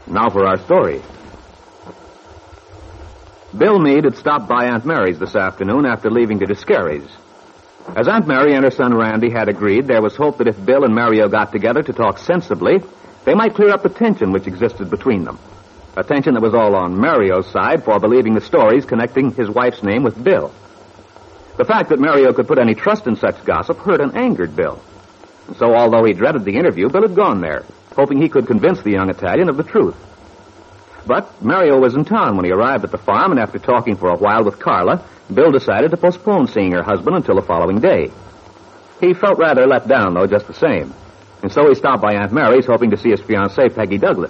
Now for our story. Bill Meade had stopped by Aunt Mary's this afternoon after leaving to Discary's. As Aunt Mary and her son Randy had agreed, there was hope that if Bill and Mario got together to talk sensibly, they might clear up the tension which existed between them. A tension that was all on Mario's side for believing the stories connecting his wife's name with Bill. The fact that Mario could put any trust in such gossip hurt and angered Bill. And so, although he dreaded the interview, Bill had gone there, hoping he could convince the young Italian of the truth. But Mario was in town when he arrived at the farm, and after talking for a while with Carla, Bill decided to postpone seeing her husband until the following day. He felt rather let down, though, just the same. And so he stopped by Aunt Mary's, hoping to see his fiancée, Peggy Douglas.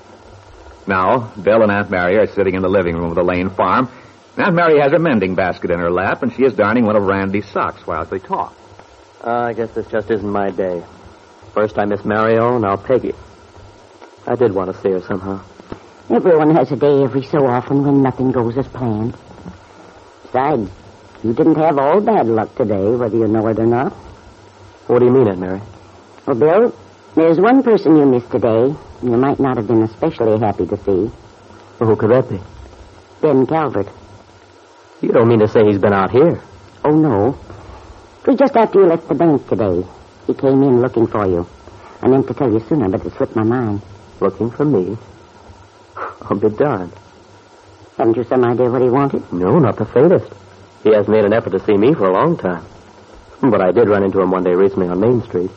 Now, Bill and Aunt Mary are sitting in the living room of the Lane farm. Aunt Mary has her mending basket in her lap, and she is darning one of Randy's socks while they talk. I guess this just isn't my day. First I miss Mario, now Peggy. I did want to see her somehow. Everyone has a day every so often when nothing goes as planned. Besides, you didn't have all bad luck today, whether you know it or not. What do you mean, Aunt Mary? Well, Bill, there's one person you missed today you might not have been especially happy to see. Well, who could that be? Ben Calvert. You don't mean to say he's been out here? Oh, no. It was just after you left the bank today. He came in looking for you. I meant to tell you sooner, but it slipped my mind. Looking for me? I'll be darned. Haven't you some idea what he wanted? No, not the faintest. He hasn't made an effort to see me for a long time. But I did run into him one day recently on Main Street.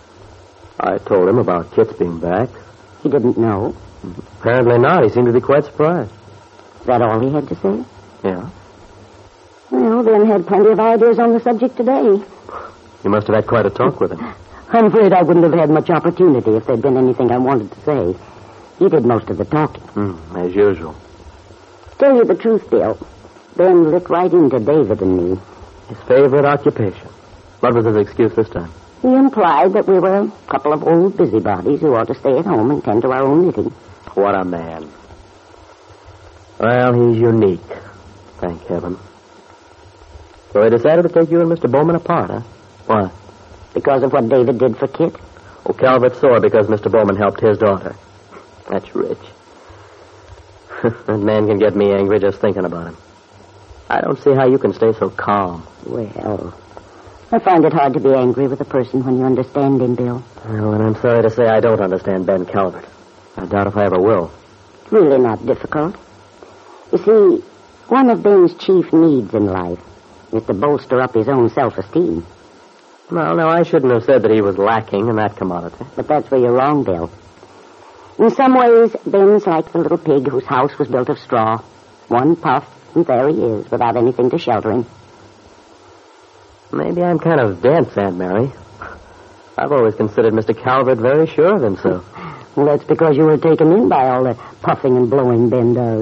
I told him about Kit's being back. He didn't know? Apparently not. He seemed to be quite surprised. Is that all he had to say? Yeah. Well, Ben had plenty of ideas on the subject today. You must have had quite a talk with him. I'm afraid I wouldn't have had much opportunity if there'd been anything I wanted to say. He did most of the talking. As usual. Tell you the truth, Bill. Ben lit right into David and me. His favorite occupation. What was his excuse this time? He implied that we were a couple of old busybodies who ought to stay at home and tend to our own knitting. What a man. Well, he's unique. Thank heaven. So he decided to take you and Mr. Bowman apart, huh? Why? Because of what David did for Kit. Oh, Calvert's sore because Mr. Bowman helped his daughter. That's rich. That man can get me angry just thinking about him. I don't see how you can stay so calm. Well, I find it hard to be angry with a person when you understand him, Bill. Well, and I'm sorry to say I don't understand Ben Calvert. I doubt if I ever will. It's really not difficult. You see, one of Ben's chief needs in life is to bolster up his own self-esteem. Well, now, I shouldn't have said that he was lacking in that commodity. But that's where you're wrong, Bill. In some ways, Ben's like the little pig whose house was built of straw. One puff, and there he is, without anything to shelter him. Maybe I'm kind of dense, Aunt Mary. I've always considered Mr. Calvert very sure of himself. Well, that's because you were taken in by all the puffing and blowing Ben does.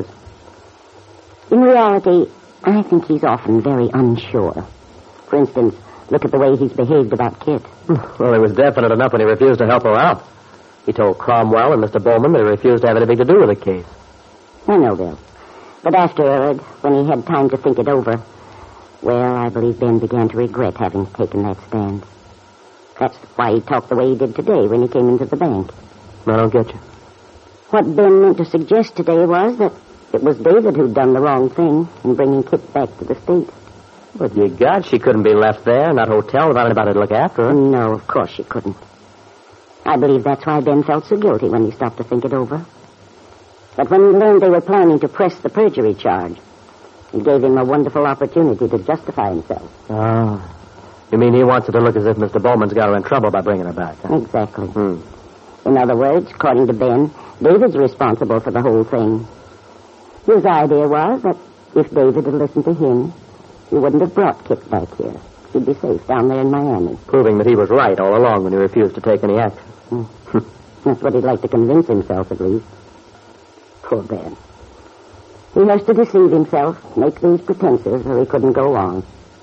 In reality, I think he's often very unsure. For instance, look at the way he's behaved about Kit. Well, it was definite enough when he refused to help her out. He told Cromwell and Mr. Bowman that he refused to have anything to do with the case. I know, Bill. But afterward, when he had time to think it over, well, I believe Ben began to regret having taken that stand. That's why he talked the way he did today when he came into the bank. I don't get you. What Ben meant to suggest today was that it was David who'd done the wrong thing in bringing Kit back to the States. But you God, she couldn't be left there in that hotel without anybody to look after her. No, of course she couldn't. I believe that's why Ben felt so guilty when he stopped to think it over. But when he learned they were planning to press the perjury charge, it gave him a wonderful opportunity to justify himself. Oh. You mean he wants it to look as if Mr. Bowman's got her in trouble by bringing her back, huh? Exactly. In other words, according to Ben, David's responsible for the whole thing. His idea was that if David had listened to him, he wouldn't have brought Kit back here. She'd be safe down there in Miami. Proving that he was right all along when he refused to take any action. That's what he'd like to convince himself, at least. Poor Ben. He has to deceive himself, make these pretenses, or he couldn't go on.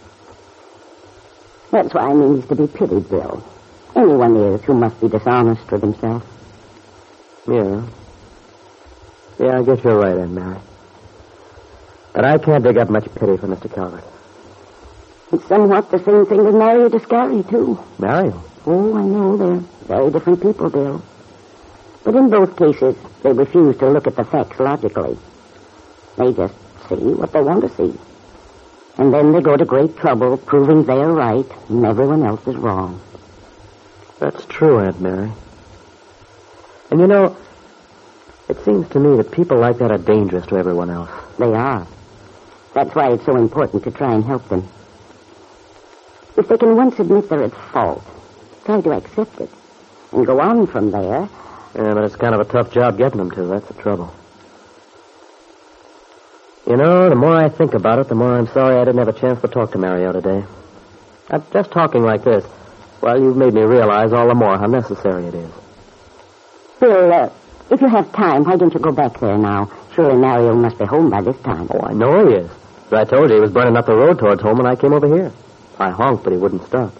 That's why he needs to be pitied, Bill. Anyone is who must be dishonest with himself. Yeah. Yeah, I guess you're right, Aunt Mary. But I can't dig up much pity for Mr. Calvert. It's somewhat the same thing with Mario Discari, too. Mario? Oh, I know. They're very different people, Bill. But in both cases, they refuse to look at the facts logically. They just see what they want to see. And then they go to great trouble proving they're right and everyone else is wrong. That's true, Aunt Mary. And you know, it seems to me that people like that are dangerous to everyone else. They are. That's why it's so important to try and help them. If they can once admit they're at fault, try to accept it, and go on from there. Yeah, but it's kind of a tough job getting them to. That's the trouble. You know, the more I think about it, the more I'm sorry I didn't have a chance to talk to Mario today. Just talking like this, well, you've made me realize all the more how necessary it is. Bill, if you have time, why don't you go back there now? Surely Mario must be home by this time. Oh, I know he is. But I told you he was burning up the road towards home when I came over here. I honked, but he wouldn't stop.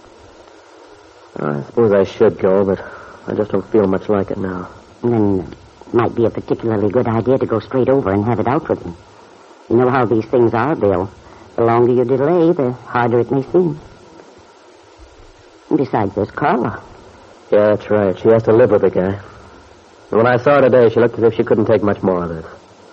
I suppose I should go, but I just don't feel much like it now. Then it might be a particularly good idea to go straight over and have it out with him. You know how these things are, Bill. The longer you delay, the harder it may seem. And besides, there's Carla. Yeah, that's right. She has to live with the guy. And when I saw her today, she looked as if she couldn't take much more of this.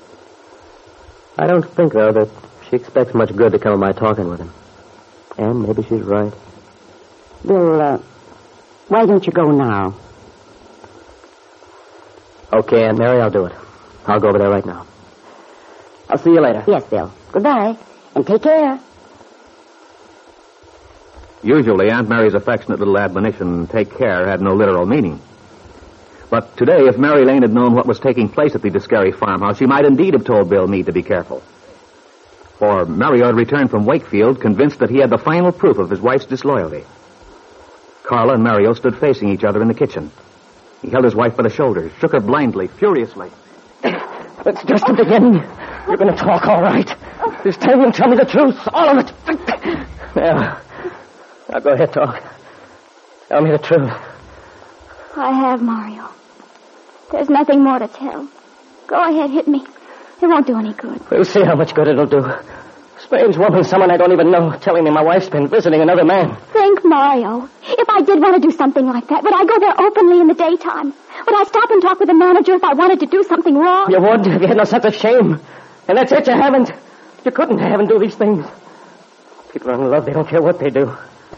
I don't think, though, that she expects much good to come of my talking with him. And maybe she's right. Bill, why don't you go now? Okay, Aunt Mary, I'll do it. I'll go over there right now. I'll see you later. Yes, Bill. Goodbye. And take care. Usually, Aunt Mary's affectionate little admonition, take care, had no literal meaning. But today, if Mary Lane had known what was taking place at the Discary farmhouse, she might indeed have told Bill Meade to be careful. For Mario had returned from Wakefield, convinced that he had the final proof of his wife's disloyalty. Carla and Mario stood facing each other in the kitchen. He held his wife by the shoulders, shook her blindly, furiously. It's just the beginning. You're going to talk, all right. This time you'll tell me the truth, all of it. Now go ahead, talk. Tell me the truth. I have, Mario. There's nothing more to tell. Go ahead, hit me. It won't do any good. We'll see how much good it'll do. Strange woman, someone I don't even know, telling me my wife's been visiting another man. Think, Mario. If I did want to do something like that, would I go there openly in the daytime? Would I stop and talk with the manager if I wanted to do something wrong? You would if you had no sense of shame. And that's it, you haven't. You couldn't have and do these things. People are in love, they don't care what they do.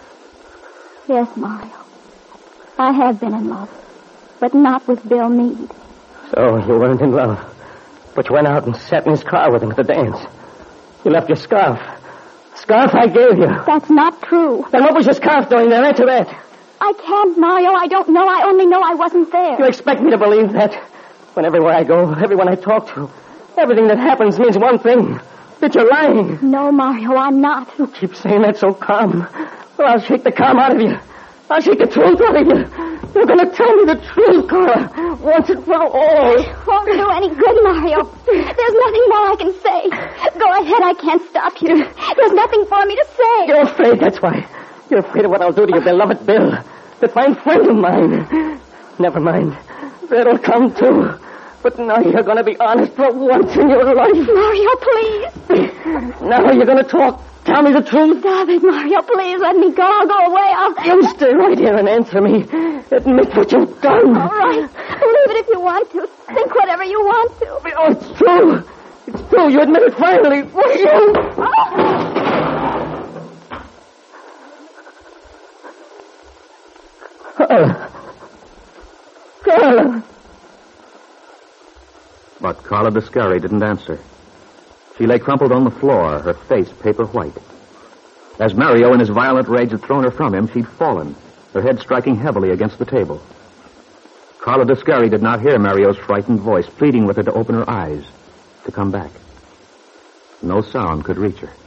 Yes, Mario. I have been in love, but not with Bill Meade. So you weren't in love, but you went out and sat in his car with him at the dance. You left your scarf. Scarf I gave you. That's not true. Then what was your scarf doing there? Answer that. I can't, Mario. I don't know. I only know I wasn't there. You expect me to believe that? When everywhere I go, everyone I talk to, everything that happens means one thing. That you're lying. No, Mario, I'm not. You keep saying that so calm. Well, I'll shake the calm out of you. I'll shake the truth out of you. You're going to tell me the truth, Carla. Once and for all. Won't do any good, Mario. There's nothing more I can say. Go ahead, I can't stop you. There's nothing for me to say. You're afraid, that's why. You're afraid of what I'll do to your beloved Bill. That fine friend of mine. Never mind. That'll come too. But now you're going to be honest for once in your life. Mario, please. Now you're going to talk. Tell me the truth. Stop it, Mario. Please let me go. I'll go away. You stay right here and answer me. Admit what you've done. All right. Believe it if you want to. Think whatever you want to. Oh, it's true. It's true. You admit it finally. Will you? Carla. But Carla Discary didn't answer. She lay crumpled on the floor, her face paper white. As Mario, in his violent rage, had thrown her from him, she'd fallen, her head striking heavily against the table. Carla Discary did not hear Mario's frightened voice pleading with her to open her eyes, to come back. No sound could reach her.